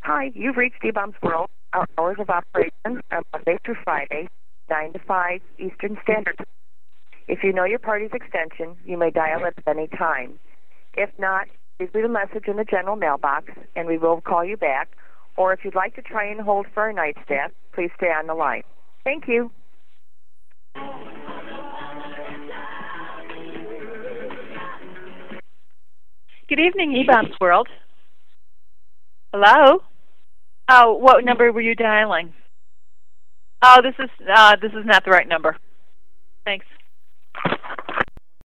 Hi, you've reached E-Bombs World. Our hours of operation are Monday through Friday, 9 to 5 Eastern Standard Time. If you know your party's extension, you may dial it at any time. If not, please leave a message in the general mailbox, and we will call you back. Or if you'd like to try and hold for our night staff, please stay on the line. Thank you. Good evening, E-Bombs World. Hello? Oh, what number were you dialing? Oh, this is not the right number. Thanks.